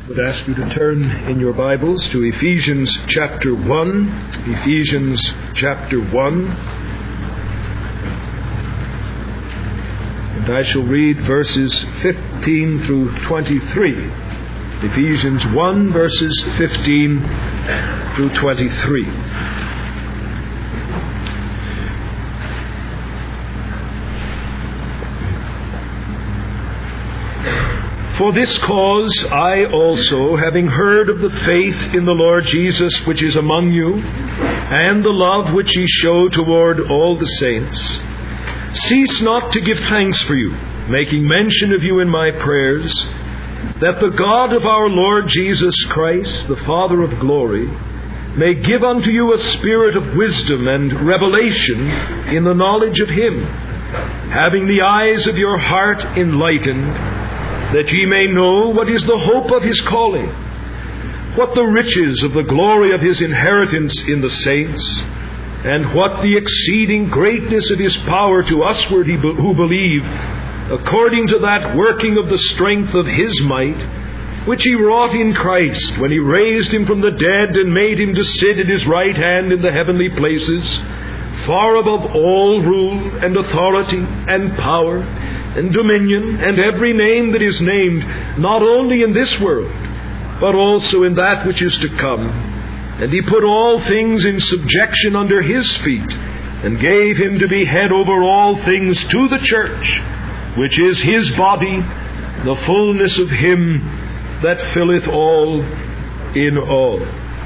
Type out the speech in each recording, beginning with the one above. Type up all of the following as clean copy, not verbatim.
I would ask you to turn in your Bibles to Ephesians chapter 1. Ephesians chapter 1. And I shall read verses 15 through 23. Ephesians 1, verses 15 through 23. For this cause I also, having heard of the faith in the Lord Jesus which is among you, and the love which ye show toward all the saints, cease not to give thanks for you, making mention of you in my prayers, that the God of our Lord Jesus Christ, the Father of glory, may give unto you a spirit of wisdom and revelation in the knowledge of Him, having the eyes of your heart enlightened, that ye may know what is the hope of His calling, what the riches of the glory of His inheritance in the saints, and what the exceeding greatness of His power to usward who believe, according to that working of the strength of His might, which He wrought in Christ, when He raised Him from the dead and made Him to sit at His right hand in the heavenly places, far above all rule and authority and power and dominion, and every name that is named, not only in this world, but also in that which is to come. And He put all things in subjection under His feet, and gave Him to be head over all things to the church, which is His body, the fullness of Him that filleth all in all.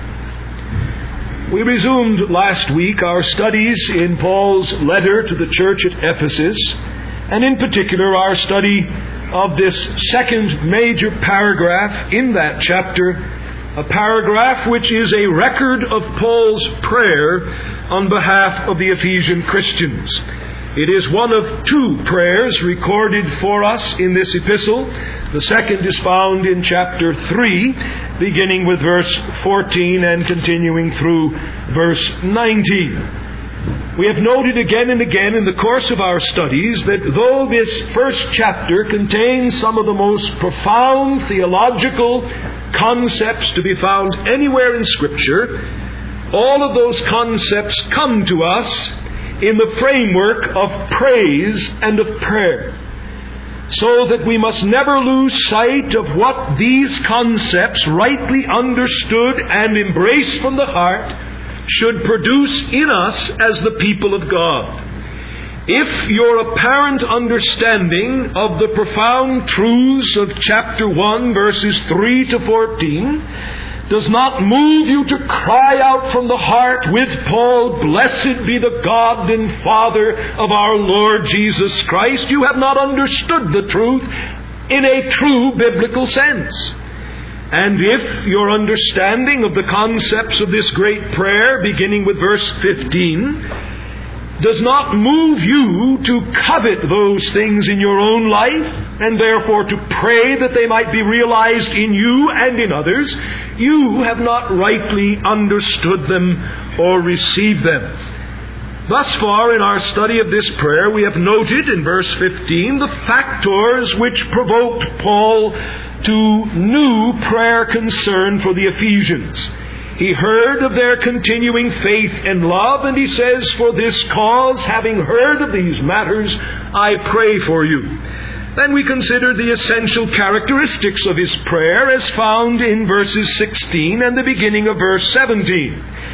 We resumed last week our studies in Paul's letter to the church at Ephesus, and in particular our study of this second major paragraph in that chapter, a paragraph which is a record of Paul's prayer on behalf of the Ephesian Christians. It is one of two prayers recorded for us in this epistle. The second is found in chapter 3, beginning with verse 14 and continuing through verse 19. We have noted again and again in the course of our studies that though this first chapter contains some of the most profound theological concepts to be found anywhere in Scripture, all of those concepts come to us in the framework of praise and of prayer, so that we must never lose sight of what these concepts, rightly understood and embraced from the heart, should produce in us as the people of God. If your apparent understanding of the profound truths of chapter 1, verses 3 to 14, does not move you to cry out from the heart with Paul, "Blessed be the God and Father of our Lord Jesus Christ," you have not understood the truth in a true biblical sense. And if your understanding of the concepts of this great prayer, beginning with verse 15, does not move you to covet those things in your own life, and therefore to pray that they might be realized in you and in others, you have not rightly understood them or received them. Thus far in our study of this prayer, we have noted in verse 15 the factors which provoked Paul to new prayer concern for the Ephesians. He heard of their continuing faith and love, and he says, "For this cause, having heard of these matters, I pray for you." Then we consider the essential characteristics of his prayer as found in verses 16 and the beginning of verse 17.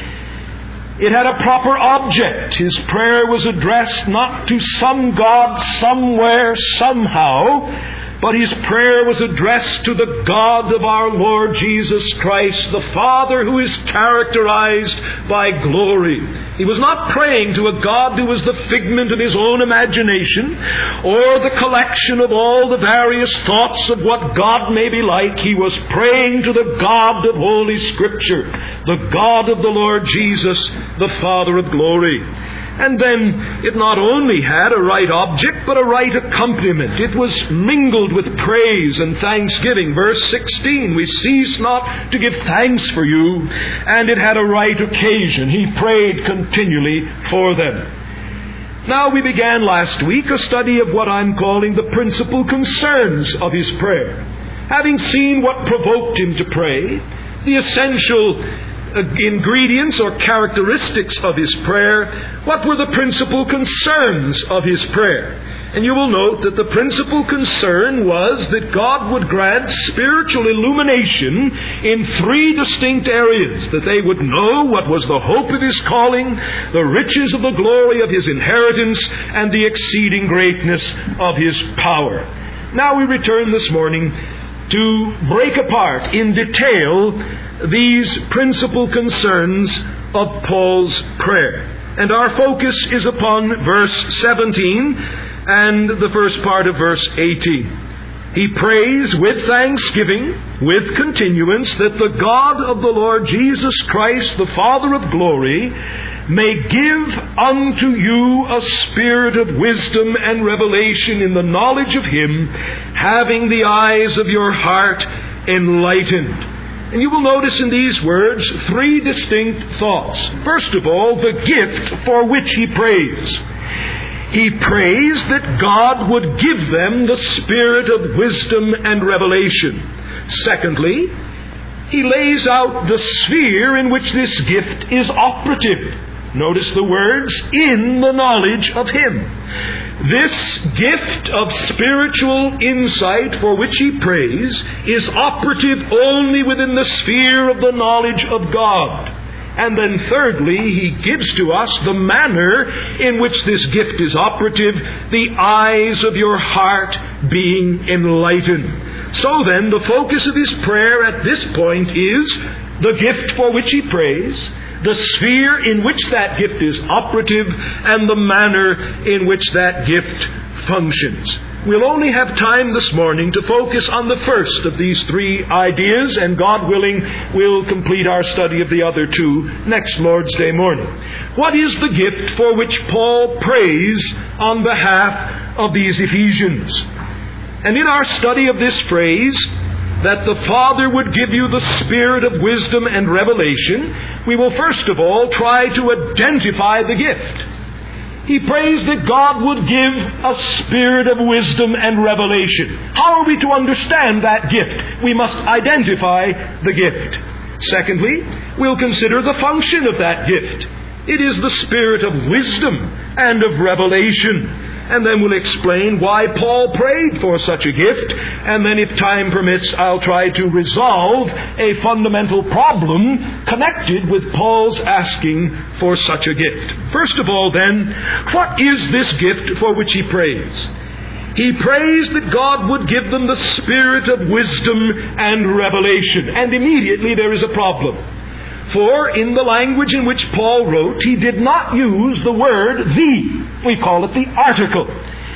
It had a proper object. His prayer was addressed not to some God somewhere, somehow, but his prayer was addressed to the God of our Lord Jesus Christ, the Father who is characterized by glory. He was not praying to a God who was the figment of his own imagination or the collection of all the various thoughts of what God may be like. He was praying to the God of Holy Scripture, the God of the Lord Jesus, the Father of glory. And then it not only had a right object, but a right accompaniment. It was mingled with praise and thanksgiving. Verse 16, "We cease not to give thanks for you," and it had a right occasion. He prayed continually for them. Now, we began last week a study of what I'm calling the principal concerns of his prayer. Having seen what provoked him to pray, the essential ingredients or characteristics of his prayer, what were the principal concerns of his prayer? And you will note that the principal concern was that God would grant spiritual illumination in three distinct areas, that they would know what was the hope of his calling, the riches of the glory of his inheritance, and the exceeding greatness of his power. Now we return this morning to break apart in detail these principal concerns of Paul's prayer. And our focus is upon verse 17 and the first part of verse 18. He prays with thanksgiving, with continuance, that the God of the Lord Jesus Christ, the Father of glory, may give unto you a spirit of wisdom and revelation in the knowledge of Him, having the eyes of your heart enlightened. And you will notice in these words three distinct thoughts. First of all, the gift for which he prays. He prays that God would give them the spirit of wisdom and revelation. Secondly, he lays out the sphere in which this gift is operative. Notice the words, in the knowledge of Him. This gift of spiritual insight for which he prays is operative only within the sphere of the knowledge of God. And then thirdly, he gives to us the manner in which this gift is operative, the eyes of your heart being enlightened. So then, the focus of his prayer at this point is the gift for which he prays, the sphere in which that gift is operative, and the manner in which that gift functions. We'll only have time this morning to focus on the first of these three ideas, and God willing, we'll complete our study of the other two next Lord's Day morning. What is the gift for which Paul prays on behalf of these Ephesians? And in our study of this phrase, that the Father would give you the spirit of wisdom and revelation, we will first of all try to identify the gift. He prays that God would give a spirit of wisdom and revelation. How are we to understand that gift? We must identify the gift. Secondly, we'll consider the function of that gift. It is the spirit of wisdom and of revelation. And then we'll explain why Paul prayed for such a gift. And then if time permits, I'll try to resolve a fundamental problem connected with Paul's asking for such a gift. First of all then, what is this gift for which he prays? He prays that God would give them the spirit of wisdom and revelation. And immediately there is a problem. For in the language in which Paul wrote, he did not use the word the. We call it the article.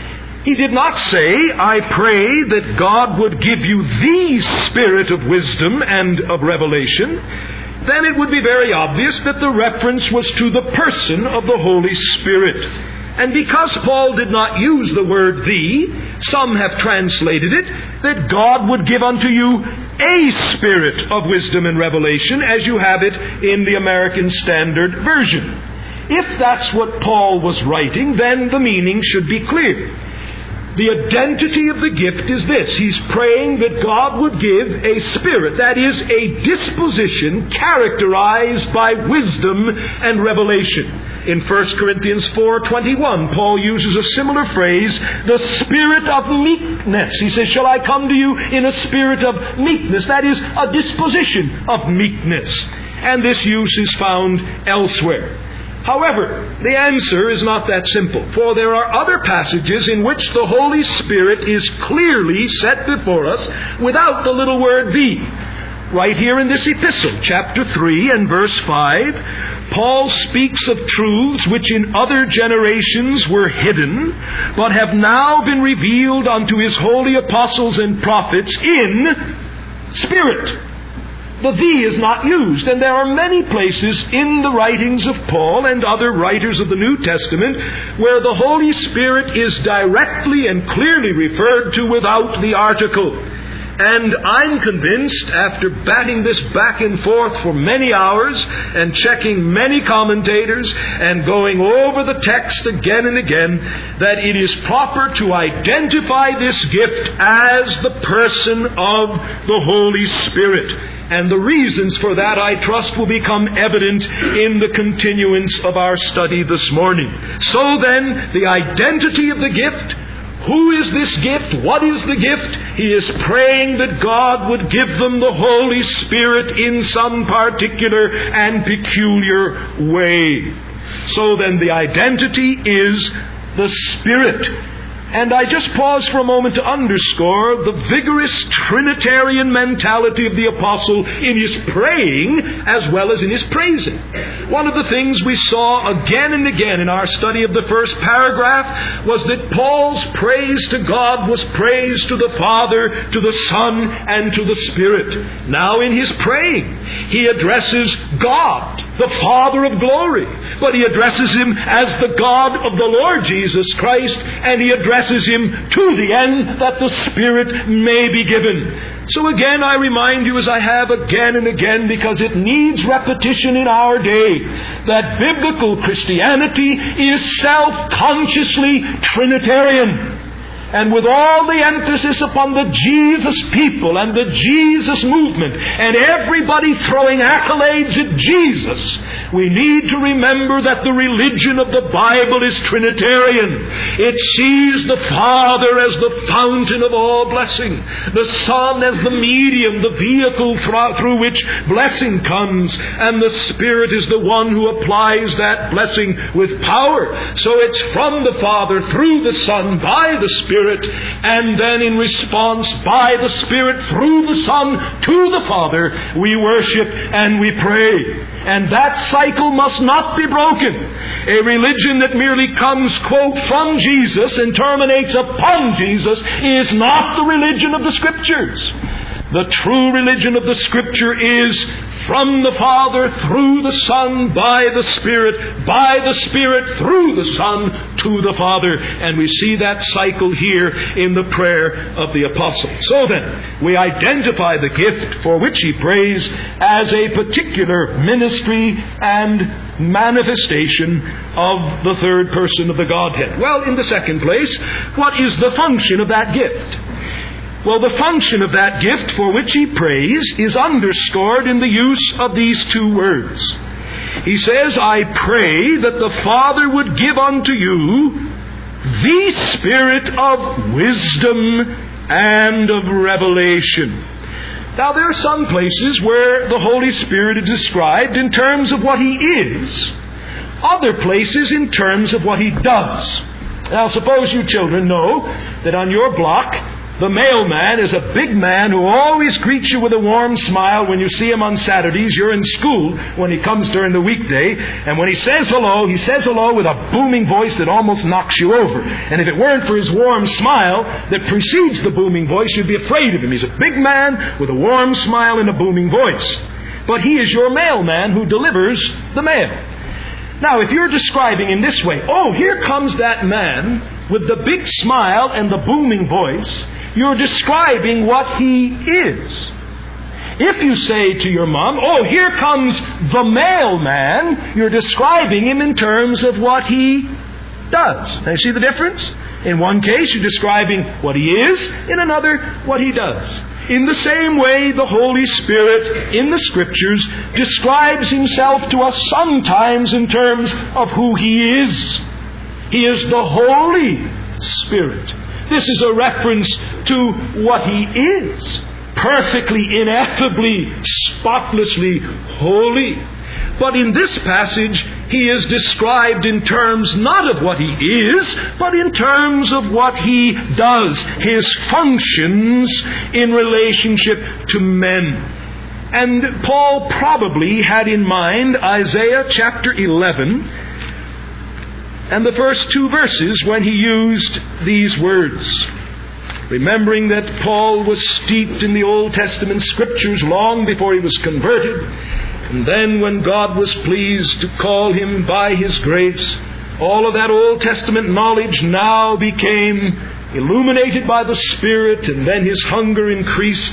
He did not say, I pray that God would give you the spirit of wisdom and of revelation. Then it would be very obvious that the reference was to the person of the Holy Spirit. And because Paul did not use the word the, some have translated it that God would give unto you a spirit of wisdom and revelation, as you have it in the American Standard Version. If that's what Paul was writing, then the meaning should be clear. The identity of the gift is this. He's praying that God would give a spirit, that is, a disposition characterized by wisdom and revelation. In 1 Corinthians 4:21, Paul uses a similar phrase, the spirit of meekness. He says, shall I come to you in a spirit of meekness? That is, a disposition of meekness. And this use is found elsewhere. However, the answer is not that simple, for there are other passages in which the Holy Spirit is clearly set before us without the little word the. Right here in this epistle, chapter 3 and verse 5, Paul speaks of truths which in other generations were hidden, but have now been revealed unto his holy apostles and prophets in spirit. The thee is not used, and there are many places in the writings of Paul and other writers of the New Testament where the Holy Spirit is directly and clearly referred to without the article. And I'm convinced, after batting this back and forth for many hours and checking many commentators and going over the text again and again, that it is proper to identify this gift as the person of the Holy Spirit. And the reasons for that, I trust, will become evident in the continuance of our study this morning. So then, the identity of the gift. Who is this gift? What is the gift? He is praying that God would give them the Holy Spirit in some particular and peculiar way. So then the identity is the Spirit. And I just pause for a moment to underscore the vigorous Trinitarian mentality of the Apostle in his praying as well as in his praising. One of the things we saw again and again in our study of the first paragraph was that Paul's praise to God was praise to the Father, to the Son, and to the Spirit. Now in his praying, he addresses God, the Father of glory, but he addresses Him as the God of the Lord Jesus Christ, and he addresses Him to the end that the Spirit may be given. So again, I remind you, as I have again and again, because it needs repetition in our day, that biblical Christianity is self-consciously Trinitarian. And with all the emphasis upon the Jesus people and the Jesus movement and everybody throwing accolades at Jesus, we need to remember that the religion of the Bible is Trinitarian. It sees the Father as the fountain of all blessing, the Son as the medium, the vehicle through which blessing comes, and the Spirit is the one who applies that blessing with power. So it's from the Father, through the Son, by the Spirit, and then in response, by the Spirit, through the Son, to the Father, we worship and we pray. And that cycle must not be broken. A religion that merely comes, quote, from Jesus and terminates upon Jesus is not the religion of the Scriptures. The true religion of the Scripture is from the Father, through the Son, by the Spirit, through the Son, to the Father. And we see that cycle here in the prayer of the Apostle. So then, we identify the gift for which he prays as a particular ministry and manifestation of the third person of the Godhead. Well, in the second place, what is the function of that gift? Well, the function of that gift for which he prays is underscored in the use of these two words. He says, I pray that the Father would give unto you the Spirit of wisdom and of revelation. Now, there are some places where the Holy Spirit is described in terms of what He is, other places in terms of what He does. Now, suppose you children know that on your block, the mailman is a big man who always greets you with a warm smile when you see him on Saturdays. You're in school when he comes during the weekday. And when he says hello with a booming voice that almost knocks you over. And if it weren't for his warm smile that precedes the booming voice, you'd be afraid of him. He's a big man with a warm smile and a booming voice. But he is your mailman who delivers the mail. Now, if you're describing in this way, oh, here comes that man with the big smile and the booming voice, you're describing what he is. If you say to your mom, oh, here comes the mailman, you're describing him in terms of what he does. Now, you see the difference? In one case, you're describing what he is. In another, what he does. In the same way, the Holy Spirit in the Scriptures describes Himself to us sometimes in terms of who He is. He is the Holy Spirit. This is a reference to what He is. Perfectly, ineffably, spotlessly holy. But in this passage, He is described in terms not of what He is, but in terms of what He does, His functions in relationship to men. And Paul probably had in mind Isaiah chapter 11 and the first two verses when he used these words. Remembering that Paul was steeped in the Old Testament Scriptures long before he was converted, and then when God was pleased to call him by His grace, all of that Old Testament knowledge now became illuminated by the Spirit, and then his hunger increased,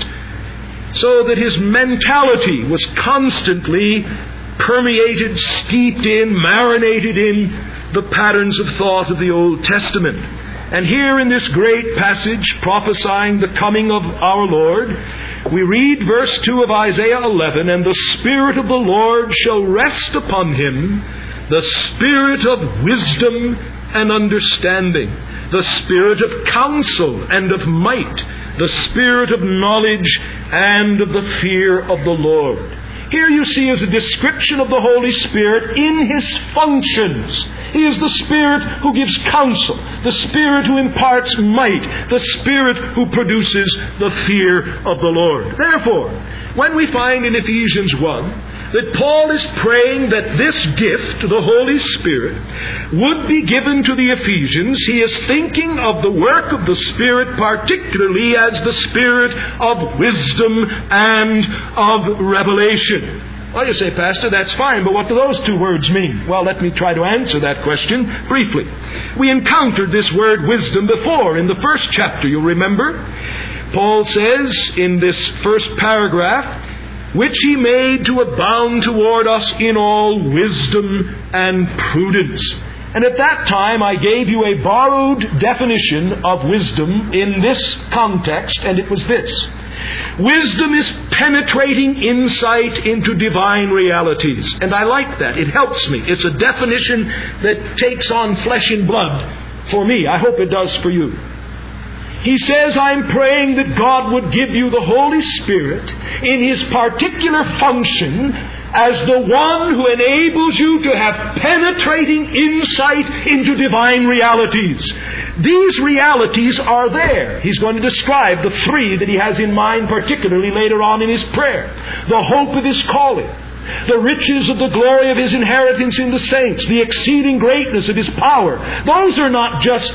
so that his mentality was constantly permeated, steeped in, marinated in the patterns of thought of the Old Testament. And here in this great passage prophesying the coming of our Lord, we read verse 2 of Isaiah 11, "And the Spirit of the Lord shall rest upon him, the Spirit of wisdom and understanding, the Spirit of counsel and of might, the Spirit of knowledge and of the fear of the Lord." Here you see is a description of the Holy Spirit in his functions. He is the Spirit who gives counsel, the Spirit who imparts might, the Spirit who produces the fear of the Lord. Therefore, when we find in Ephesians 1 that Paul is praying that this gift, the Holy Spirit, would be given to the Ephesians, he is thinking of the work of the Spirit particularly as the Spirit of wisdom and of revelation. Well, you say, Pastor, that's fine, but what do those two words mean? Well, let me try to answer that question briefly. We encountered this word wisdom before in the first chapter, you'll remember. Paul says in this first paragraph, "which he made to abound toward us in all wisdom and prudence." And at that time I gave you a borrowed definition of wisdom in this context, and it was this: wisdom is penetrating insight into divine realities. And I like that. It helps me. It's a definition that takes on flesh and blood for me. I hope it does for you. He says, I'm praying that God would give you the Holy Spirit in his particular function as the one who enables you to have penetrating insight into divine realities. These realities are there. He's going to describe the three that he has in mind, particularly later on in his prayer. The hope of his calling, the riches of the glory of his inheritance in the saints, the exceeding greatness of his power. Those are not just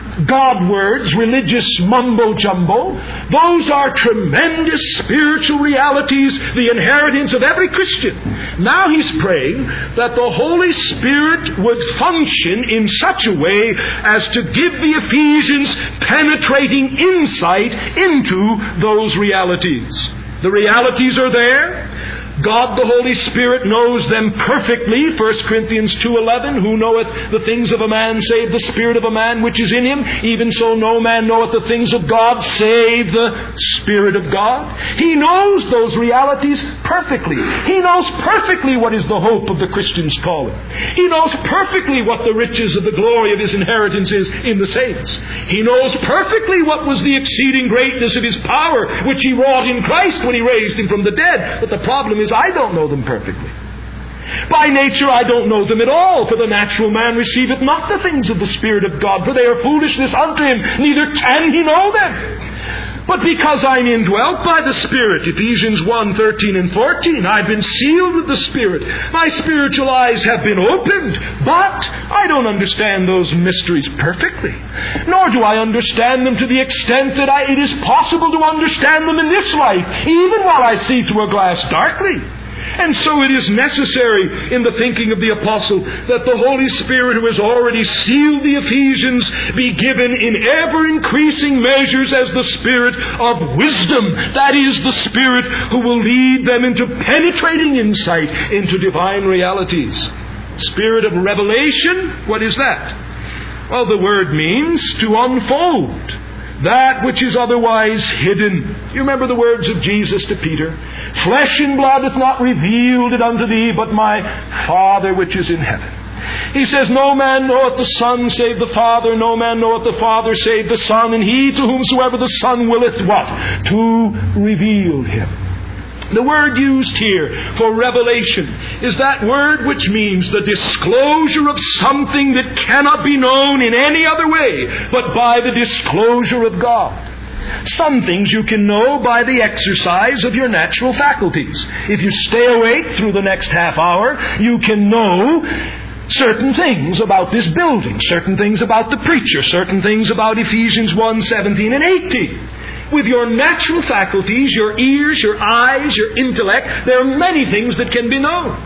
God words, religious mumbo-jumbo. Those are tremendous spiritual realities, the inheritance of every Christian. Now he's praying that the Holy Spirit would function in such a way as to give the Ephesians penetrating insight into those realities. The realities are there. God the Holy Spirit knows them perfectly. 1 Corinthians 2:11, "Who knoweth the things of a man save the spirit of a man which is in him? Even so no man knoweth the things of God save the Spirit of God." He knows those realities perfectly. He knows perfectly what is the hope of the Christian's calling. He knows perfectly what the riches of the glory of his inheritance is in the saints. He knows perfectly what was the exceeding greatness of his power which he wrought in Christ when he raised him from the dead. But the problem is I don't know them perfectly. By nature I don't know them at all, for the natural man receiveth not the things of the Spirit of God, for they are foolishness unto him, neither can he know them. But because I'm indwelt by the Spirit, Ephesians 1:13 and 14, I've been sealed with the Spirit. My spiritual eyes have been opened, but I don't understand those mysteries perfectly. Nor do I understand them to the extent that it is possible to understand them in this life, even while I see through a glass darkly. And so it is necessary in the thinking of the apostle that the Holy Spirit who has already sealed the Ephesians be given in ever-increasing measures as the Spirit of wisdom. That is, the Spirit who will lead them into penetrating insight into divine realities. Spirit of revelation, what is that? Well, the word means to unfold that which is otherwise hidden. You remember the words of Jesus to Peter? "Flesh and blood hath not revealed it unto thee, but my Father which is in heaven." He says, "No man knoweth the Son save the Father, no man knoweth the Father save the Son, and he to whomsoever the Son willeth," what? "To reveal him." The word used here for revelation is that word which means the disclosure of something that cannot be known in any other way but by the disclosure of God. Some things you can know by the exercise of your natural faculties. If you stay awake through the next half hour, you can know certain things about this building, certain things about the preacher, certain things about Ephesians 1:17 and 18. With your natural faculties, your ears, your eyes, your intellect, there are many things that can be known.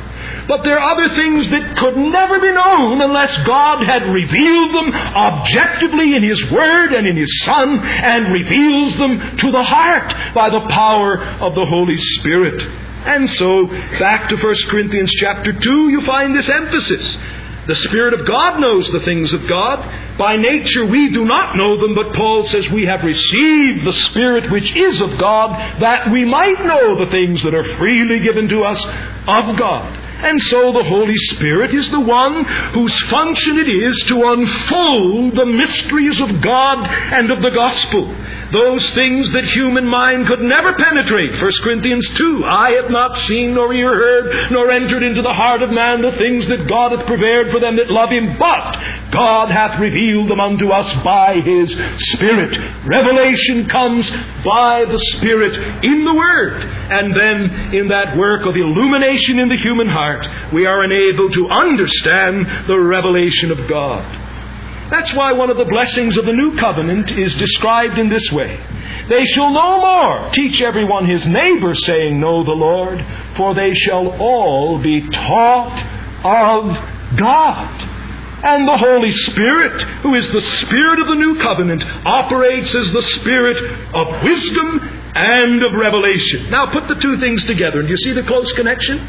But there are other things that could never be known unless God had revealed them objectively in His Word and in His Son, and reveals them to the heart by the power of the Holy Spirit. And so, back to 1 Corinthians chapter 2, you find this emphasis. The Spirit of God knows the things of God. By nature we do not know them, but Paul says we have received the Spirit which is of God, that we might know the things that are freely given to us of God. And so the Holy Spirit is the one whose function it is to unfold the mysteries of God and of the gospel. Those things that human mind could never penetrate. 1 Corinthians 2, eye hath not seen, nor ear heard, nor entered into the heart of man the things that God hath prepared for them that love Him. But God hath revealed them unto us by His Spirit. Revelation comes by the Spirit in the Word. And then in that work of illumination in the human heart, we are enabled to understand the revelation of God. That's why one of the blessings of the New Covenant is described in this way. They shall no more teach everyone his neighbor, saying, Know the Lord, for they shall all be taught of God. And the Holy Spirit, who is the Spirit of the New Covenant, operates as the Spirit of wisdom and of revelation. Now put the two things together, and do you see the close connection?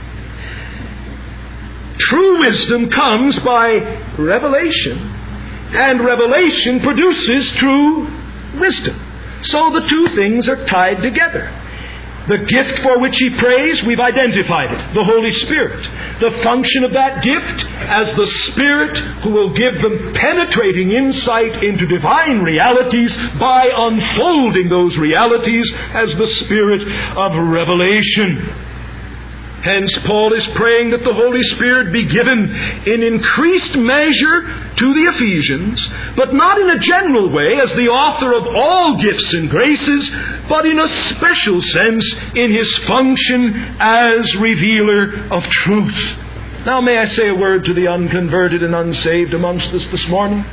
True wisdom comes by revelation, and revelation produces true wisdom. So the two things are tied together. The gift for which he prays, we've identified it, the Holy Spirit. The function of that gift as the Spirit who will give them penetrating insight into divine realities by unfolding those realities as the Spirit of revelation. Hence, Paul is praying that the Holy Spirit be given in increased measure to the Ephesians, but not in a general way as the author of all gifts and graces, but in a special sense in His function as revealer of truth. Now, may I say a word to the unconverted and unsaved amongst us this morning?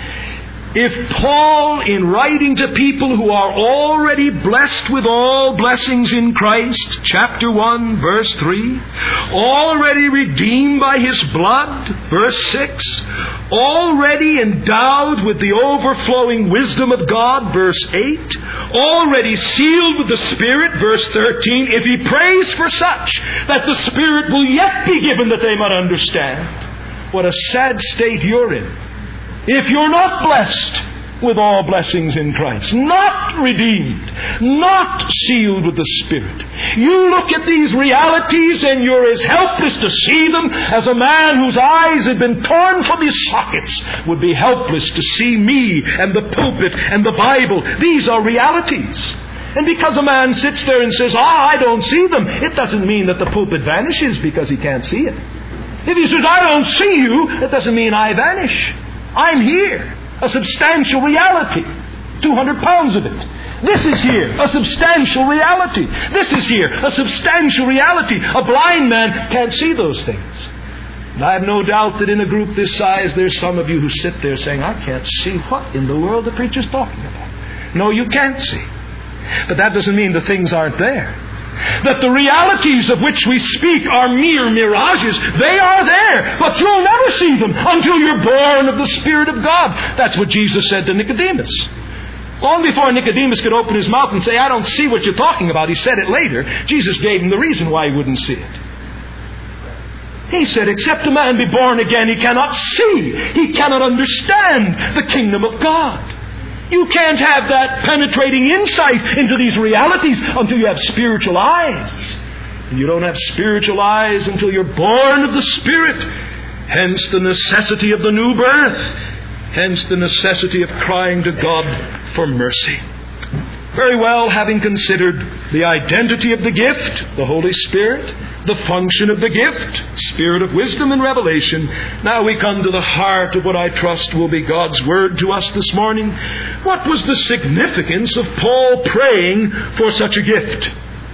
If Paul, in writing to people who are already blessed with all blessings in Christ, chapter 1, verse 3, already redeemed by His blood, verse 6, already endowed with the overflowing wisdom of God, verse 8, already sealed with the Spirit, verse 13, if he prays for such, that the Spirit will yet be given that they might understand, what a sad state you're in. If you're not blessed with all blessings in Christ, not redeemed, not sealed with the Spirit, you look at these realities and you're as helpless to see them as a man whose eyes had been torn from his sockets would be helpless to see me and the pulpit and the Bible. These are realities. And because a man sits there and says, I don't see them, it doesn't mean that the pulpit vanishes because he can't see it. If he says, I don't see you, it doesn't mean I vanish. I'm here, a substantial reality, 200 pounds of it. This is here, a substantial reality. This is here, a substantial reality. A blind man can't see those things. And I have no doubt that in a group this size, there's some of you who sit there saying, I can't see what in the world the preacher's talking about. No, you can't see. But that doesn't mean the things aren't there. That the realities of which we speak are mere mirages. They are there, but you'll never see them until you're born of the Spirit of God. That's what Jesus said to Nicodemus. Long before Nicodemus could open his mouth and say, I don't see what you're talking about, he said it later. Jesus gave him the reason why he wouldn't see it. He said, except a man be born again, he cannot see. He cannot understand the kingdom of God. You can't have that penetrating insight into these realities until you have spiritual eyes. And you don't have spiritual eyes until you're born of the Spirit. Hence the necessity of the new birth. Hence the necessity of crying to God for mercy. Very well, having considered the identity of the gift, the Holy Spirit, the function of the gift, Spirit of wisdom and revelation, now we come to the heart of what I trust will be God's Word to us this morning. What was the significance of Paul praying for such a gift?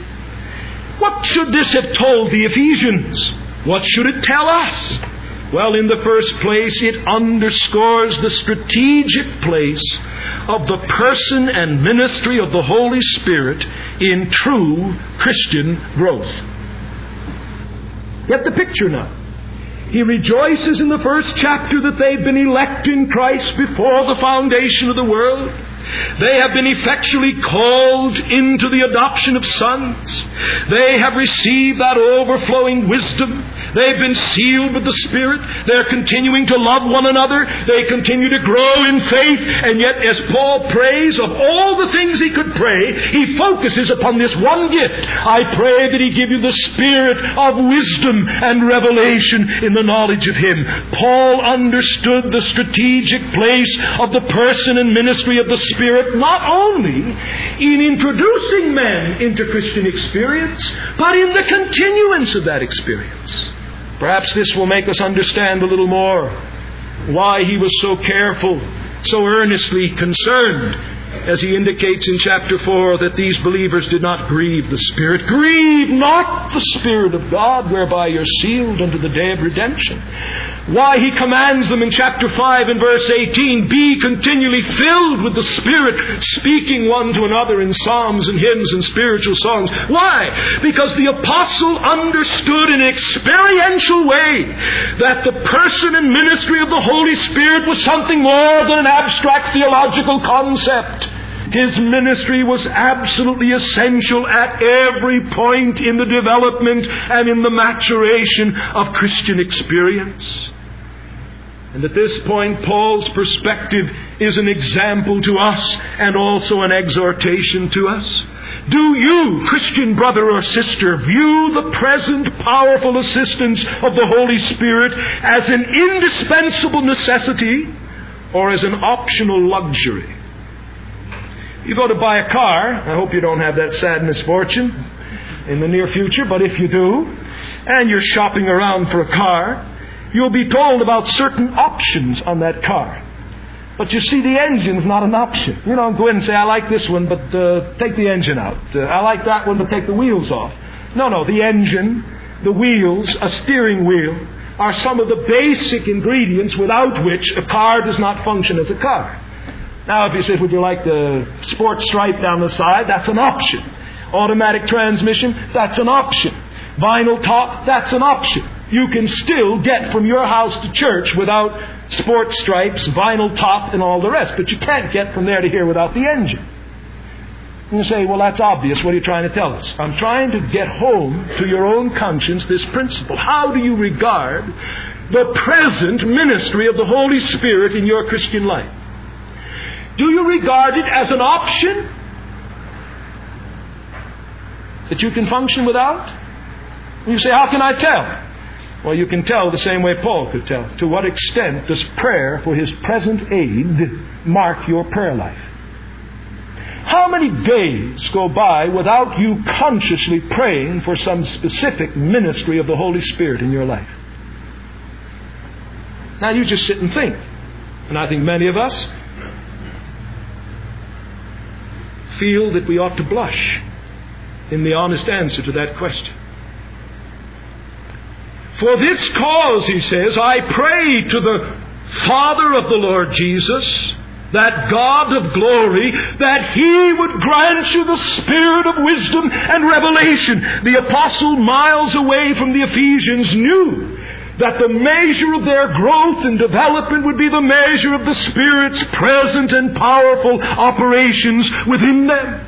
What should this have told the Ephesians? What should it tell us? Well, in the first place, it underscores the strategic place of the person and ministry of the Holy Spirit in true Christian growth. Get the picture now. He rejoices in the first chapter that they've been elect in Christ before the foundation of the world. They have been effectually called into the adoption of sons. They have received that overflowing wisdom. They've been sealed with the Spirit. They're continuing to love one another. They continue to grow in faith. And yet, as Paul prays of all the things he could pray, he focuses upon this one gift. I pray that he give you the spirit of wisdom and revelation in the knowledge of him. Paul understood the strategic place of the person and ministry of the Spirit, not only in introducing men into Christian experience, but in the continuance of that experience. Perhaps this will make us understand a little more why he was so careful, so earnestly concerned, as he indicates in chapter 4, that these believers did not grieve the Spirit. Grieve not the Spirit of God, whereby you're sealed unto the day of redemption. Why he commands them in chapter 5 and verse 18, be continually filled with the Spirit, speaking one to another in psalms and hymns and spiritual songs. Why? Because the apostle understood in an experiential way that the person and ministry of the Holy Spirit was something more than an abstract theological concept. His ministry was absolutely essential at every point in the development and in the maturation of Christian experience. And at this point, Paul's perspective is an example to us and also an exhortation to us. Do you, Christian brother or sister, view the present powerful assistance of the Holy Spirit as an indispensable necessity or as an optional luxury? You go to buy a car. I hope you don't have that sad misfortune in the near future, but if you do, and you're shopping around for a car, you'll be told about certain options on that car. But you see, the engine's not an option. You don't go in and say, I like this one, but take the engine out. I like that one, but take the wheels off. No, the engine, the wheels, a steering wheel are some of the basic ingredients without which a car does not function as a car. Now, if you say, would you like the sports stripe down the side? That's an option. Automatic transmission? That's an option. Vinyl top? That's an option. You can still get from your house to church without sports stripes, vinyl top, and all the rest. But you can't get from there to here without the engine. And you say, well, that's obvious. What are you trying to tell us? I'm trying to get home to your own conscience this principle. How do you regard the present ministry of the Holy Spirit in your Christian life? Do you regard it as an option that you can function without? And you say, how can I tell? Well, you can tell the same way Paul could tell. To what extent does prayer for his present aid mark your prayer life? How many days go by without you consciously praying for some specific ministry of the Holy Spirit in your life? Now you just sit and think. And I think many of us feel that we ought to blush in the honest answer to that question. For this cause, he says, I pray to the Father of the Lord Jesus, that God of glory, that He would grant you the spirit of wisdom and revelation. The apostle, miles away from the Ephesians, knew that the measure of their growth and development would be the measure of the Spirit's present and powerful operations within them.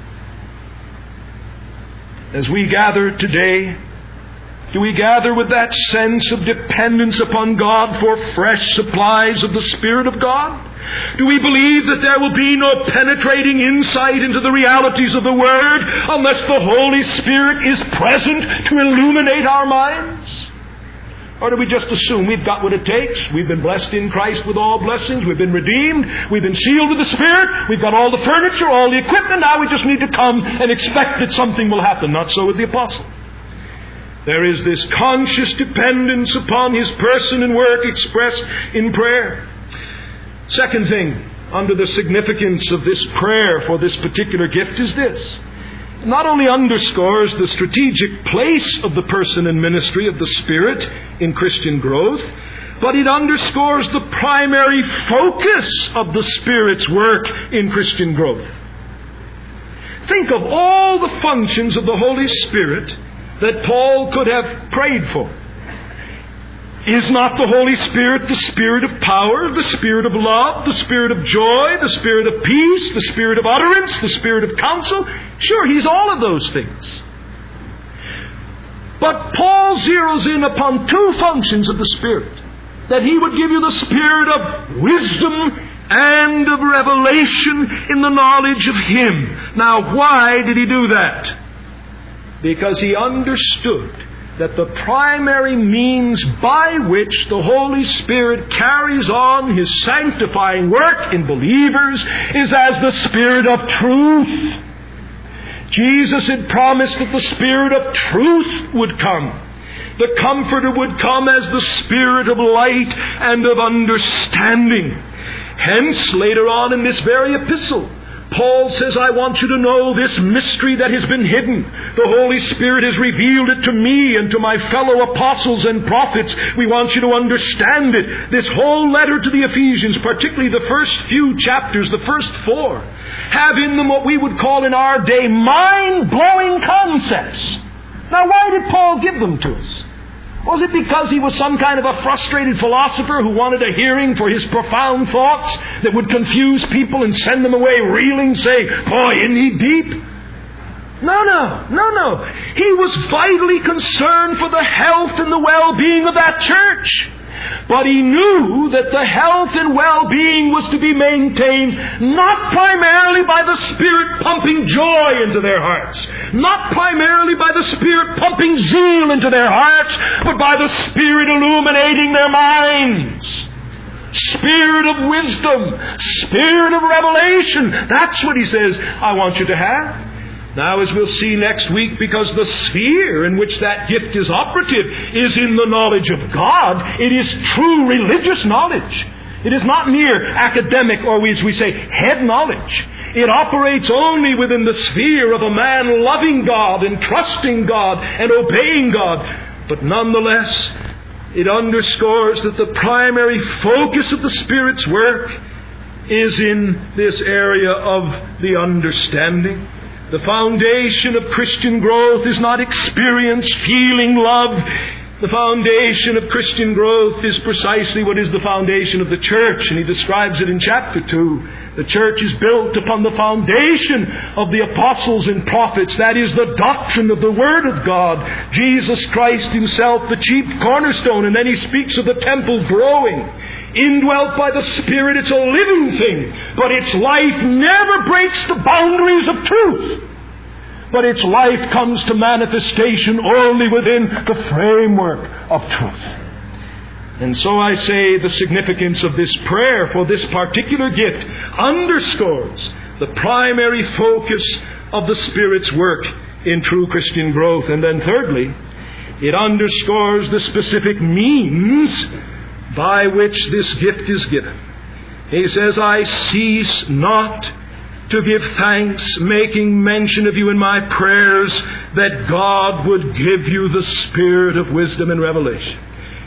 As we gather today, do we gather with that sense of dependence upon God for fresh supplies of the Spirit of God? Do we believe that there will be no penetrating insight into the realities of the Word unless the Holy Spirit is present to illuminate our minds? Or do we just assume we've got what it takes? We've been blessed in Christ with all blessings. We've been redeemed. We've been sealed with the Spirit. We've got all the furniture, all the equipment. Now we just need to come and expect that something will happen. Not so with the apostle. There is this conscious dependence upon His person and work expressed in prayer. Second thing, under the significance of this prayer for this particular gift is this. It not only underscores the strategic place of the person and ministry of the Spirit in Christian growth, but it underscores the primary focus of the Spirit's work in Christian growth. Think of all the functions of the Holy Spirit that Paul could have prayed for. Is not the Holy Spirit the Spirit of power, the Spirit of love, the Spirit of joy, the Spirit of peace, the Spirit of utterance, the Spirit of counsel? Sure, He's all of those things. But Paul zeroes in upon two functions of the Spirit. That He would give you the Spirit of wisdom and of revelation in the knowledge of Him. Now, why did He do that? Because He understood that the primary means by which the Holy Spirit carries on His sanctifying work in believers is as the Spirit of truth. Jesus had promised that the Spirit of truth would come. The Comforter would come as the Spirit of light and of understanding. Hence, later on in this very epistle, Paul says, I want you to know this mystery that has been hidden. The Holy Spirit has revealed it to me and to my fellow apostles and prophets. We want you to understand it. This whole letter to the Ephesians, particularly the first few chapters, the first 4, have in them what we would call in our day mind-blowing concepts. Now, why did Paul give them to us? Was it because he was some kind of a frustrated philosopher who wanted a hearing for his profound thoughts that would confuse people and send them away reeling, saying, boy, isn't he deep? No. He was vitally concerned for the health and the well-being of that church. But he knew that the health and well-being was to be maintained not primarily by the Spirit pumping joy into their hearts, not primarily by the Spirit pumping zeal into their hearts, but by the Spirit illuminating their minds. Spirit of wisdom, Spirit of revelation. That's what he says, I want you to have. Now, as we'll see next week, because the sphere in which that gift is operative is in the knowledge of God, it is true religious knowledge. It is not mere academic, or as we say, head knowledge. It operates only within the sphere of a man loving God and trusting God and obeying God. But nonetheless, it underscores that the primary focus of the Spirit's work is in this area of the understanding. The foundation of Christian growth is not experience, feeling, love. The foundation of Christian growth is precisely what is the foundation of the church, and he describes it in chapter 2. The church is built upon the foundation of the apostles and prophets. That is the doctrine of the Word of God. Jesus Christ Himself, the chief cornerstone. And then he speaks of the temple growing. Indwelt by the Spirit, it's a living thing. But its life never breaks the boundaries of truth. But its life comes to manifestation only within the framework of truth. And so I say the significance of this prayer for this particular gift underscores the primary focus of the Spirit's work in true Christian growth. And then thirdly, it underscores the specific means by which this gift is given. He says, I cease not to give thanks, making mention of you in my prayers, that God would give you the spirit of wisdom and revelation.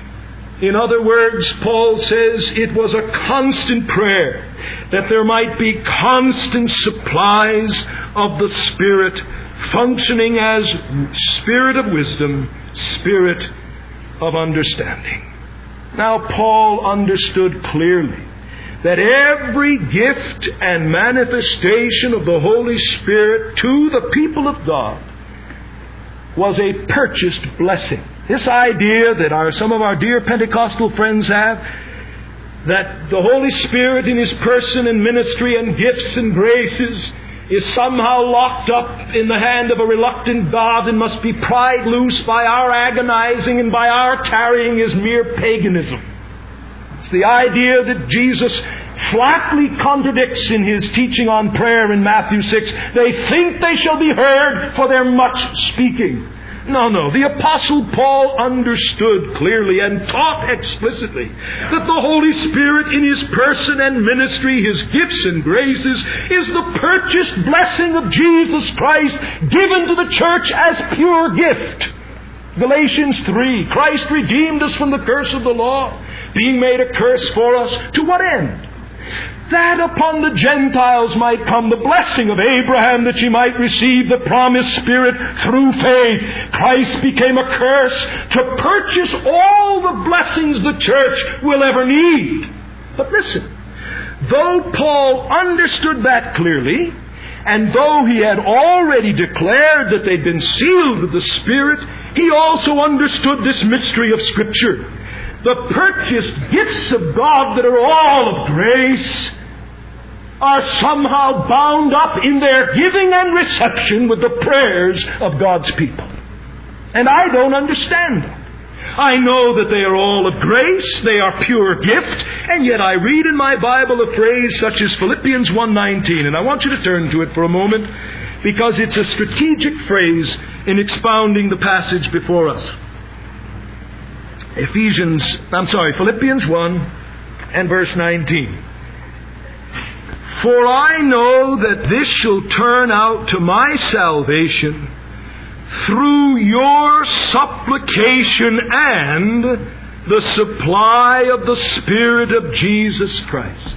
In other words, Paul says it was a constant prayer that there might be constant supplies of the Spirit, functioning as Spirit of wisdom, Spirit of understanding. Now, Paul understood clearly that every gift and manifestation of the Holy Spirit to the people of God was a purchased blessing. This idea that some of our dear Pentecostal friends have, that the Holy Spirit in His person and ministry and gifts and graces is somehow locked up in the hand of a reluctant God and must be pried loose by our agonizing and by our tarrying, is mere paganism. It's the idea that Jesus flatly contradicts in His teaching on prayer in Matthew 6. They think they shall be heard for their much speaking. No. The Apostle Paul understood clearly and taught explicitly that the Holy Spirit in His person and ministry, His gifts and graces, is the purchased blessing of Jesus Christ given to the church as pure gift. Galatians 3, Christ redeemed us from the curse of the law, being made a curse for us. To what end? that upon the Gentiles might come the blessing of Abraham, that ye might receive the promised Spirit through faith. Christ became a curse to purchase all the blessings the church will ever need. But listen, though Paul understood that clearly, and though he had already declared that they'd been sealed with the Spirit, he also understood this mystery of Scripture. The purchased gifts of God that are all of grace are somehow bound up in their giving and reception with the prayers of God's people. And I don't understand that. I know that they are all of grace, they are pure gift, and yet I read in my Bible a phrase such as Philippians 1:19, and I want you to turn to it for a moment, because it's a strategic phrase in expounding the passage before us. Philippians 1 and verse 19. For I know that this shall turn out to my salvation through your supplication and the supply of the Spirit of Jesus Christ.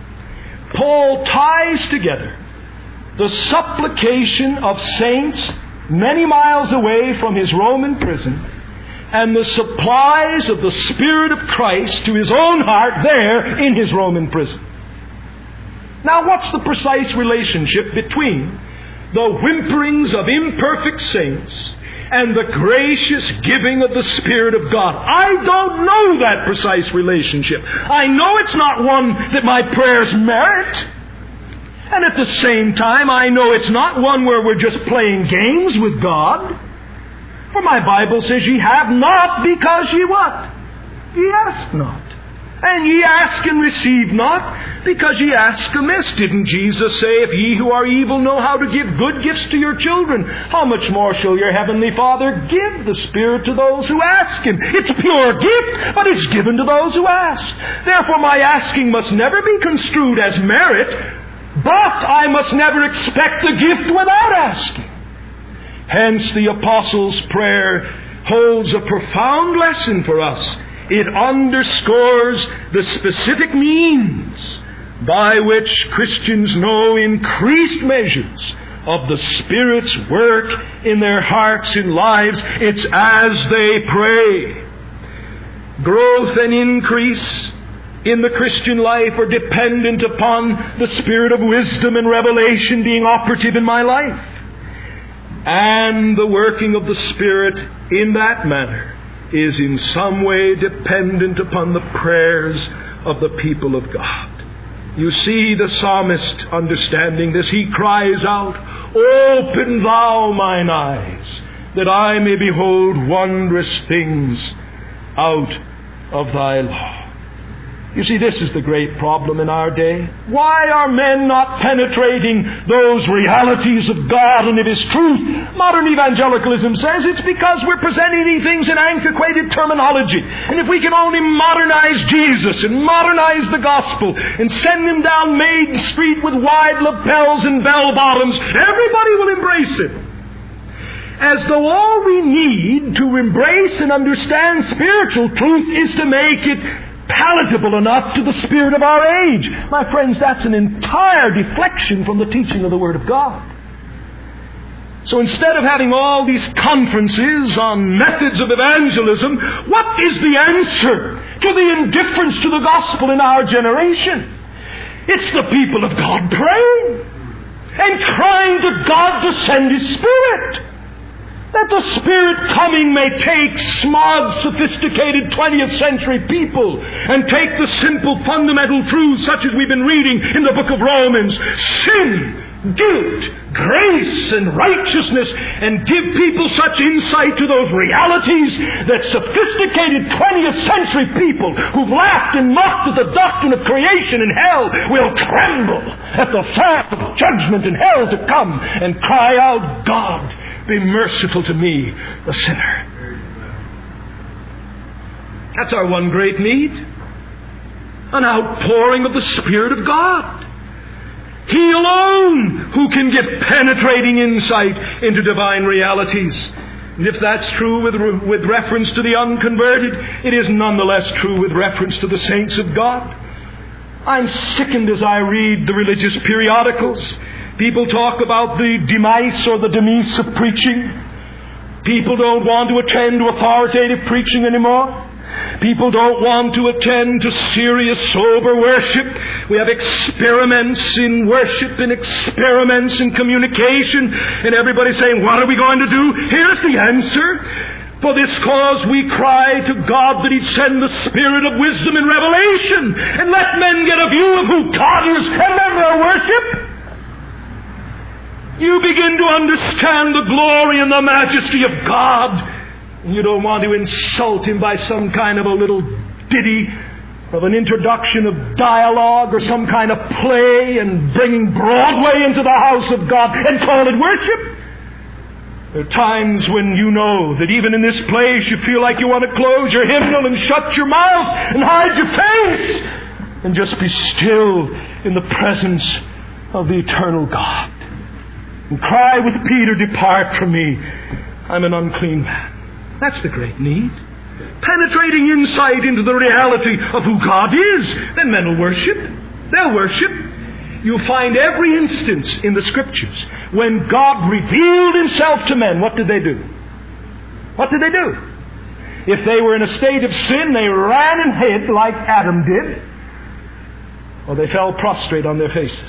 Paul ties together the supplication of saints many miles away from his Roman prison and the supplies of the Spirit of Christ to his own heart there in his Roman prison. Now, what's the precise relationship between the whimperings of imperfect saints and the gracious giving of the Spirit of God? I don't know that precise relationship. I know it's not one that my prayers merit. And at the same time, I know it's not one where we're just playing games with God. For my Bible says, ye have not because ye what? Ye ask not. And ye ask and receive not, because ye ask amiss. Didn't Jesus say, if ye who are evil know how to give good gifts to your children, how much more shall your heavenly Father give the Spirit to those who ask Him? It's a pure gift, but it's given to those who ask. Therefore my asking must never be construed as merit, but I must never expect the gift without asking. Hence the Apostles' prayer holds a profound lesson for us. It underscores the specific means by which Christians know increased measures of the Spirit's work in their hearts and lives. It's as they pray. Growth and increase in the Christian life are dependent upon the Spirit of wisdom and revelation being operative in my life. And the working of the Spirit in that manner is in some way dependent upon the prayers of the people of God. You see the psalmist understanding this. He cries out, open thou mine eyes, that I may behold wondrous things out of thy law. You see, this is the great problem in our day. Why are men not penetrating those realities of God and of His truth? Modern evangelicalism says it's because we're presenting things in antiquated terminology. And if we can only modernize Jesus and modernize the gospel and send Him down Main Street with wide lapels and bell bottoms, everybody will embrace it. As though all we need to embrace and understand spiritual truth is to make it palatable enough to the spirit of our age. My friends, that's an entire deflection from the teaching of the Word of God. So instead of having all these conferences on methods of evangelism, what is the answer to the indifference to the gospel in our generation? It's the people of God praying and crying to God to send His Spirit. That the Spirit coming may take smug, sophisticated 20th century people and take the simple fundamental truths such as we've been reading in the book of Romans. Sin, guilt, grace, and righteousness, and give people such insight to those realities that sophisticated 20th century people who've laughed and mocked at the doctrine of creation and hell will tremble at the thought of judgment and hell to come and cry out, God, be merciful to me, the sinner. That's our one great need. An outpouring of the Spirit of God. He alone who can give penetrating insight into divine realities. And if that's true with reference to the unconverted, it is nonetheless true with reference to the saints of God. I'm sickened as I read the religious periodicals. People talk about the demise or the demise of preaching. People don't want to attend to authoritative preaching anymore. People don't want to attend to serious, sober worship. We have experiments in worship and experiments in communication, and everybody's saying, what are we going to do? Here's the answer. For this cause we cry to God that He'd send the Spirit of wisdom and revelation, and let men get a view of who God is, and then they'll worship. You begin to understand the glory and the majesty of God. You don't want to insult Him by some kind of a little ditty of an introduction of dialogue or some kind of play and bringing Broadway into the house of God and call it worship. There are times when you know that even in this place you feel like you want to close your hymnal and shut your mouth and hide your face and just be still in the presence of the eternal God. And cry with Peter, depart from me, I'm an unclean man. That's the great need. Penetrating insight into the reality of who God is. Then men will worship. They'll worship. You'll find every instance in the Scriptures when God revealed Himself to men. What did they do? What did they do? If they were in a state of sin, they ran and hid like Adam did, or they fell prostrate on their faces.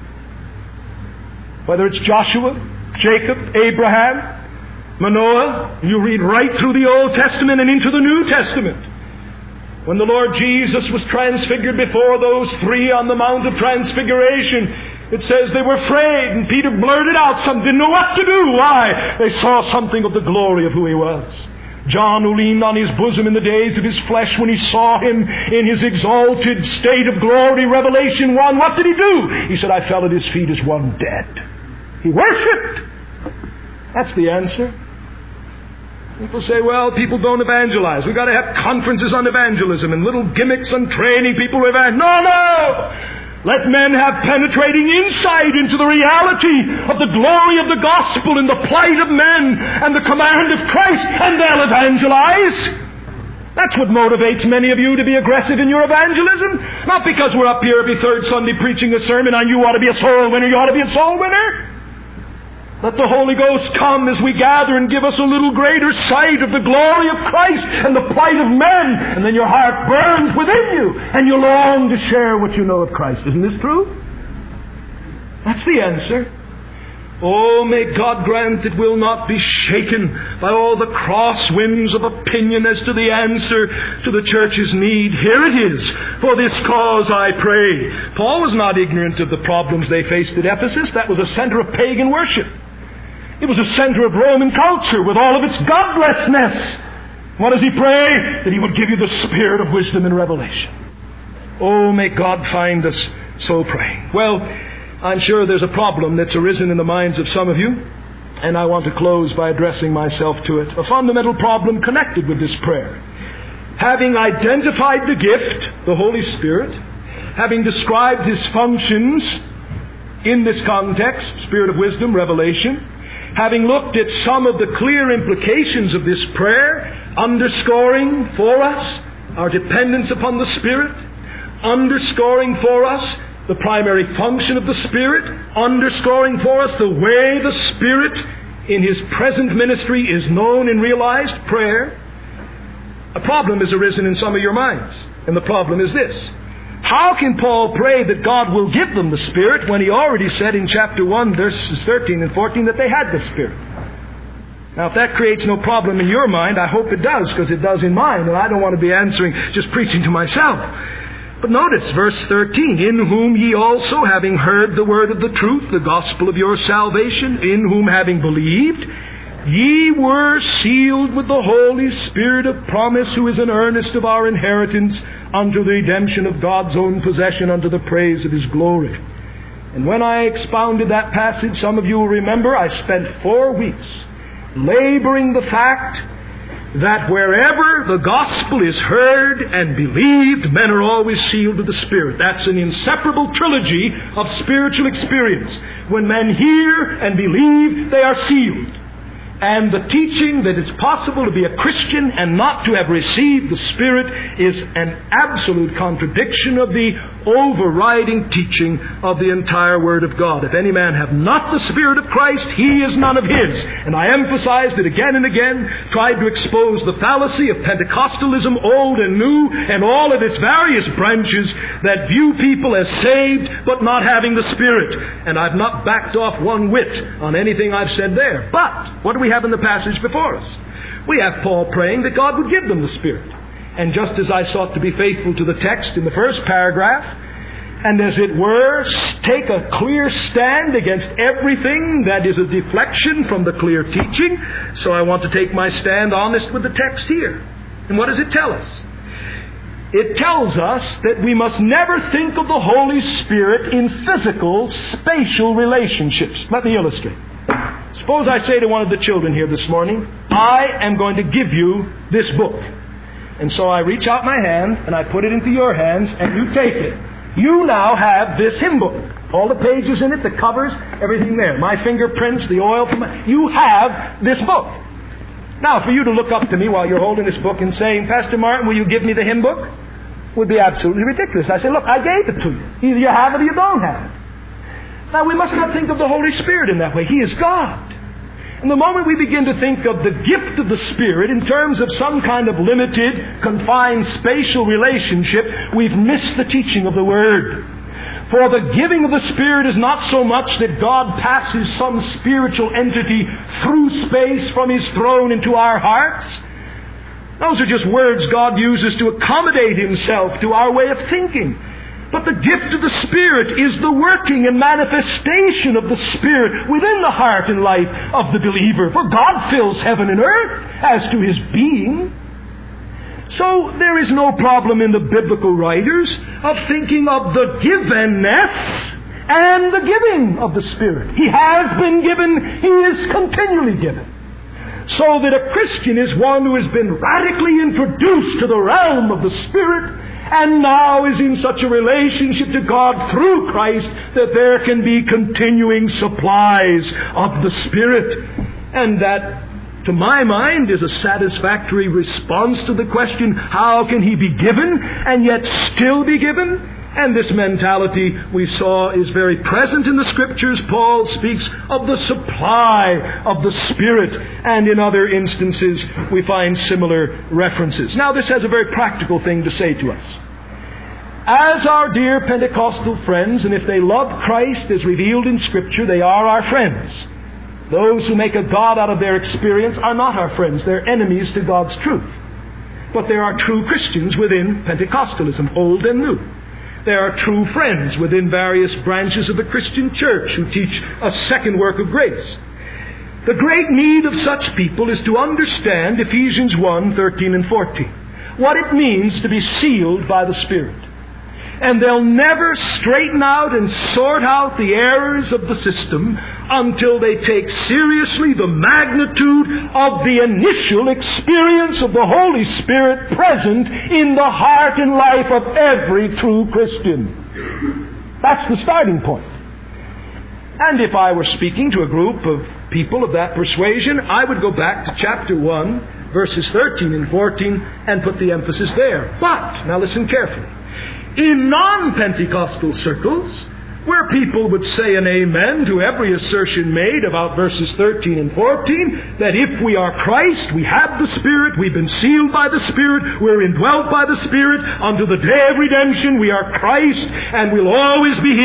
Whether it's Joshua, Jacob, Abraham, Manoah, you read right through the Old Testament and into the New Testament. When the Lord Jesus was transfigured before those three on the Mount of Transfiguration, it says they were afraid, and Peter blurted out something, didn't know what to do. Why? They saw something of the glory of who He was. John, who leaned on His bosom in the days of His flesh, when he saw Him in His exalted state of glory, Revelation 1, what did he do? He said, I fell at His feet as one dead. He worshipped. That's the answer. People say, well, people don't evangelize. We've got to have conferences on evangelism and little gimmicks on training people to evangelize. No! Let men have penetrating insight into the reality of the glory of the gospel and the plight of men and the command of Christ, and they'll evangelize. That's what motivates many of you to be aggressive in your evangelism. Not because we're up here every third Sunday preaching a sermon on you ought to be a soul winner, you ought to be a soul winner. Let the Holy Ghost come as we gather and give us a little greater sight of the glory of Christ and the plight of men. And then your heart burns within you and you long to share what you know of Christ. Isn't this true? That's the answer. Oh, may God grant that we'll not be shaken by all the cross winds of opinion as to the answer to the church's need. Here it is. For this cause I pray. Paul was not ignorant of the problems they faced at Ephesus. That was a center of pagan worship. It was a center of Roman culture with all of its godlessness. What does he pray? That He would give you the spirit of wisdom and revelation. Oh, may God find us so praying. Well, I'm sure there's a problem that's arisen in the minds of some of you, and I want to close by addressing myself to it. A fundamental problem connected with this prayer. Having identified the gift, the Holy Spirit, having described His functions in this context, Spirit of wisdom, revelation, having looked at some of the clear implications of this prayer, underscoring for us our dependence upon the Spirit, underscoring for us the primary function of the Spirit, underscoring for us the way the Spirit in His present ministry is known and realized, prayer, a problem has arisen in some of your minds. And the problem is this. How can Paul pray that God will give them the Spirit when he already said in chapter 1, verses 13 and 14, that they had the Spirit? Now, if that creates no problem in your mind, I hope it does, because it does in mine, and I don't want to be answering, just preaching to myself. But notice, verse 13, in whom ye also, having heard the word of the truth, the gospel of your salvation, in whom having believed, ye were sealed with the Holy Spirit of promise, who is an earnest of our inheritance unto the redemption of God's own possession, unto the praise of His glory. And when I expounded that passage, some of you will remember, I spent 4 weeks laboring the fact that wherever the gospel is heard and believed, men are always sealed with the Spirit. That's an inseparable trilogy of spiritual experience. When men hear and believe, they are sealed. And the teaching that it's possible to be a Christian and not to have received the Spirit is an absolute contradiction of the overriding teaching of the entire Word of God. If any man have not the Spirit of Christ, he is none of his. And I emphasized it again and again, tried to expose the fallacy of Pentecostalism, old and new, and all of its various branches that view people as saved but not having the Spirit. And I've not backed off one whit on anything I've said there. But what do we have in the passage before us? We have Paul praying that God would give them the Spirit. And just as I sought to be faithful to the text in the first paragraph, and as it were, take a clear stand against everything that is a deflection from the clear teaching, so I want to take my stand honest with the text here. And what does it tell us? It tells us that we must never think of the Holy Spirit in physical, spatial relationships. Let me illustrate. Suppose I say to one of the children here this morning, I am going to give you this book. And so I reach out my hand and I put it into your hands and you take it. You now have this hymn book. All the pages in it, the covers, everything there. My fingerprints, the oil. You have this book. Now, for you to look up to me while you're holding this book and saying, Pastor Martin, will you give me the hymn book? Would be absolutely ridiculous. I say, look, I gave it to you. Either you have it or you don't have it. Now, we must not think of the Holy Spirit in that way. He is God. And the moment we begin to think of the gift of the Spirit in terms of some kind of limited, confined, spatial relationship, we've missed the teaching of the Word. For the giving of the Spirit is not so much that God passes some spiritual entity through space from His throne into our hearts. Those are just words God uses to accommodate Himself to our way of thinking. But the gift of the Spirit is the working and manifestation of the Spirit within the heart and life of the believer. For God fills heaven and earth as to His being. So there is no problem in the biblical writers of thinking of the givenness and the giving of the Spirit. He has been given, He is continually given. So that a Christian is one who has been radically introduced to the realm of the Spirit and now is in such a relationship to God through Christ that there can be continuing supplies of the Spirit. And that, to my mind, is a satisfactory response to the question, how can He be given and yet still be given? And this mentality we saw is very present in the Scriptures. Paul speaks of the supply of the Spirit, and in other instances we find similar references. Now this has a very practical thing to say to us. As our dear Pentecostal friends, and if they love Christ as revealed in Scripture, they are our friends. Those who make a God out of their experience are not our friends. They're enemies to God's truth. But there are true Christians within Pentecostalism, old and new. There are true friends within various branches of the Christian church who teach a second work of grace. The great need of such people is to understand Ephesians 1:13 and 14. What it means to be sealed by the Spirit. And they'll never straighten out and sort out the errors of the system until they take seriously the magnitude of the initial experience of the Holy Spirit present in the heart and life of every true Christian. That's the starting point. And if I were speaking to a group of people of that persuasion, I would go back to chapter 1, verses 13 and 14, and put the emphasis there. But, now listen carefully. In non-Pentecostal circles, where people would say an amen to every assertion made about verses 13 and 14, that if we are Christ, we have the Spirit, we've been sealed by the Spirit, we're indwelt by the Spirit, unto the day of redemption, we are Christ, and we'll always be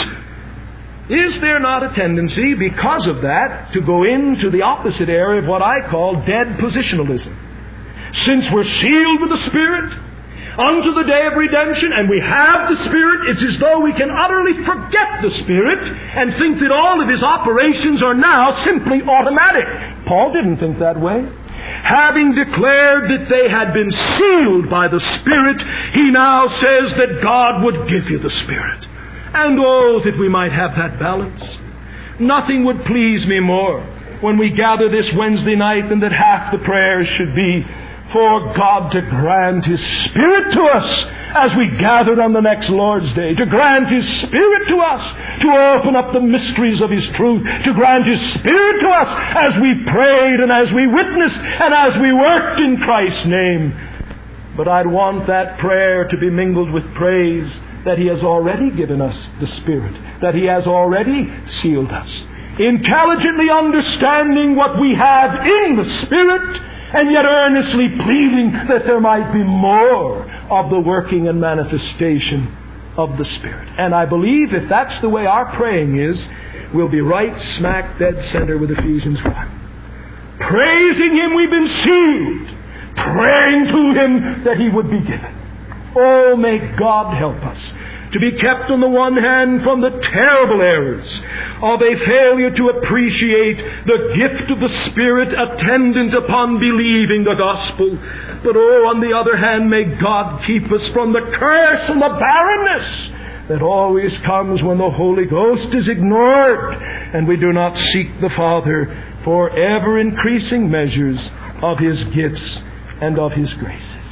His. Is there not a tendency, because of that, to go into the opposite area of what I call dead positionalism? Since we're sealed with the Spirit, unto the day of redemption, and we have the Spirit, it's as though we can utterly forget the Spirit and think that all of His operations are now simply automatic. Paul didn't think that way. Having declared that they had been sealed by the Spirit, he now says that God would give you the Spirit. And oh, that we might have that balance. Nothing would please me more when we gather this Wednesday night than that half the prayers should be, for God to grant His Spirit to us as we gathered on the next Lord's Day, to grant His Spirit to us, to open up the mysteries of His truth, to grant His Spirit to us as we prayed and as we witnessed and as we worked in Christ's name. But I'd want that prayer to be mingled with praise that He has already given us the Spirit, that He has already sealed us. Intelligently understanding what we have in the Spirit, and yet earnestly pleading that there might be more of the working and manifestation of the Spirit. And I believe if that's the way our praying is, we'll be right smack dead center with Ephesians 1. Praising Him we've been sealed, praying to Him that He would be given. Oh, may God help us to be kept on the one hand from the terrible errors of a failure to appreciate the gift of the Spirit attendant upon believing the gospel. But on the other hand, may God keep us from the curse and the barrenness that always comes when the Holy Ghost is ignored and we do not seek the Father for ever-increasing measures of His gifts and of His graces.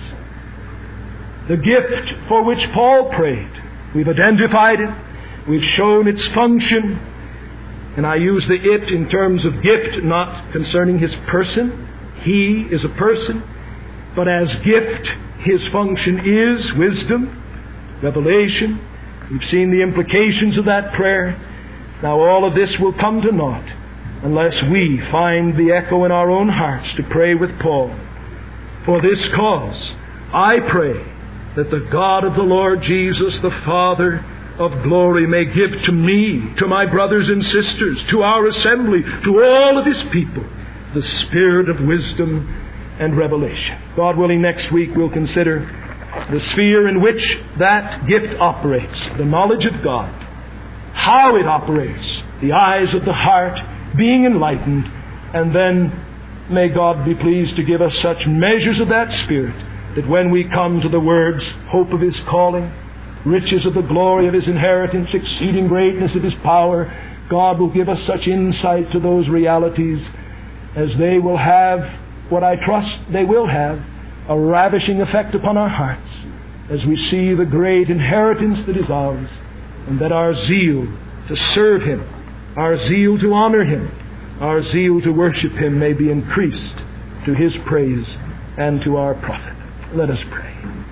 The gift for which Paul prayed, we've identified it, we've shown its function, and I use the it in terms of gift, not concerning His person. He is a person, but as gift, His function is wisdom, revelation. We've seen the implications of that prayer. Now all of this will come to naught unless we find the echo in our own hearts to pray with Paul. For this cause, I pray that the God of the Lord Jesus, the Father of glory, may give to me, to my brothers and sisters, to our assembly, to all of His people, the spirit of wisdom and revelation. God willing, next week we'll consider the sphere in which that gift operates, the knowledge of God, how it operates, the eyes of the heart being enlightened, and then may God be pleased to give us such measures of that Spirit that when we come to the words, hope of His calling, riches of the glory of His inheritance, exceeding greatness of His power, God will give us such insight to those realities as they will have, what I trust they will have, a ravishing effect upon our hearts as we see the great inheritance that is ours, and that our zeal to serve Him, our zeal to honor Him, our zeal to worship Him may be increased to His praise and to our profit. Let us pray.